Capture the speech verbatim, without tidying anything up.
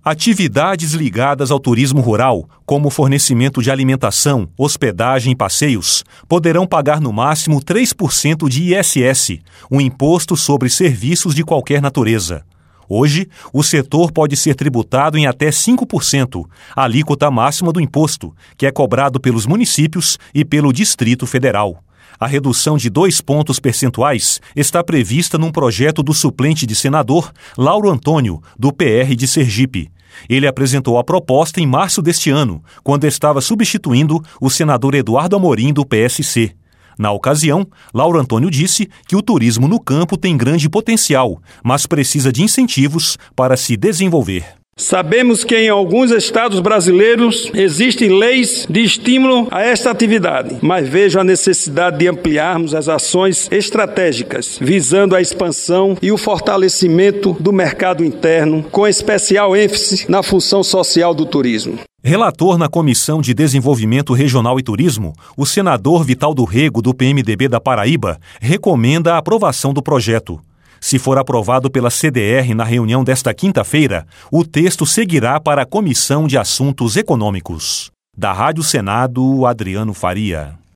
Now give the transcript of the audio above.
Atividades ligadas ao turismo rural, como fornecimento de alimentação, hospedagem e passeios, poderão pagar no máximo três por cento de I S S, um imposto sobre serviços de qualquer natureza. Hoje, o setor pode ser tributado em até cinco por cento, a alíquota máxima do imposto, que é cobrado pelos municípios e pelo Distrito Federal. A redução de dois pontos percentuais está prevista num projeto do suplente de senador Lauro Antônio, do P R de Sergipe. Ele apresentou a proposta em março deste ano, quando estava substituindo o senador Eduardo Amorim, do P S C. Na ocasião, Lauro Antônio disse que o turismo no campo tem grande potencial, mas precisa de incentivos para se desenvolver. Sabemos que em alguns estados brasileiros existem leis de estímulo a esta atividade, mas vejo a necessidade de ampliarmos as ações estratégicas, visando a expansão e o fortalecimento do mercado interno, com especial ênfase na função social do turismo. Relator na Comissão de Desenvolvimento Regional e Turismo, o senador Vital do Rego, do P M D B da Paraíba, recomenda a aprovação do projeto. Se for aprovado pela C D R na reunião desta quinta-feira, o texto seguirá para a Comissão de Assuntos Econômicos. Da Rádio Senado, Adriano Faria.